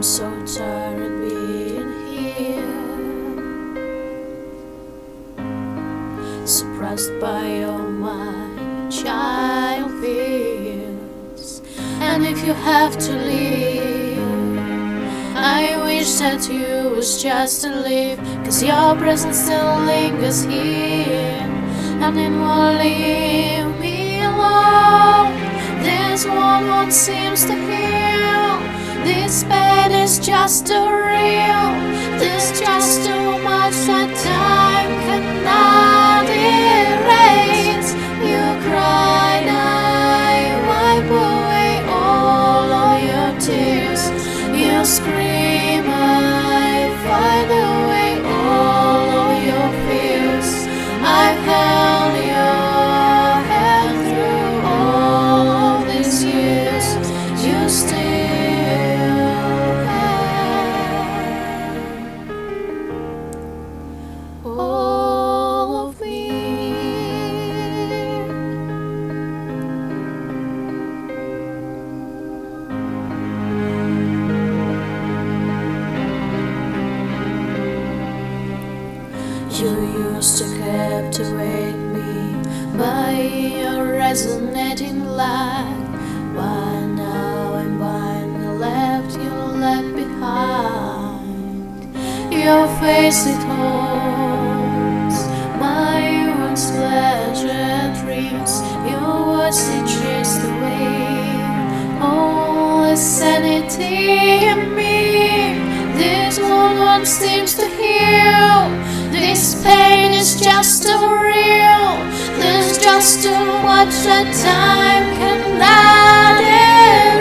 so tired being here, suppressed by all my child fears. And if you have to leave, I wish that you was just to leave, 'cause your presence still lingers here, and it won't leave me alone. This one seems to heal. This pain is just too real. There's just too much that time cannot erase. You cried, I wipe away all of your tears. You scream, I fight away all of your fears. I've held your hand through all of these years. You still have all of me. You used to captivate me by your resonating light, but now I'm blind, you left behind. Your face, it holds my once pleasure dreams. Your words, they chased away all the sanity in me. This one seems to heal. This pain is just too real. There's just too much that time cannot erase.